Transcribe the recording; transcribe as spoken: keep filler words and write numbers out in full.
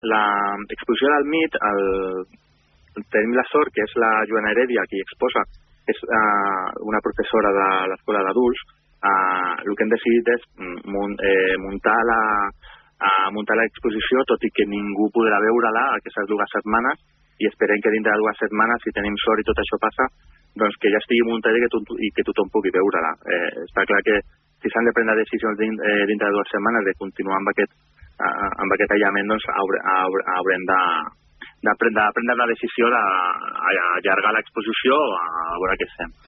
l'exposició del M I T, el, tenim la sort, que és la Joana Heredia, qui exposa, és uh, una professora de l'escola d'adults. Uh, el que hem decidit és mun, eh, muntar la uh, muntar l'exposició, tot i que ningú podrà veure-la aquestes dues setmanes, i esperem que dintre de dues setmanes, si tenim sort i tot això passa, doncs que ja estigui muntada i que, to i que tothom pugui veure-la. Eh, està clar que si s'han de prendre decisions din eh, dintre de dues setmanes de continuar amb aquest, uh, amb aquest aïllament, doncs haure, haure, haurem de, de, prendre, de prendre la decisió d'allargar l'exposició a veure què fem.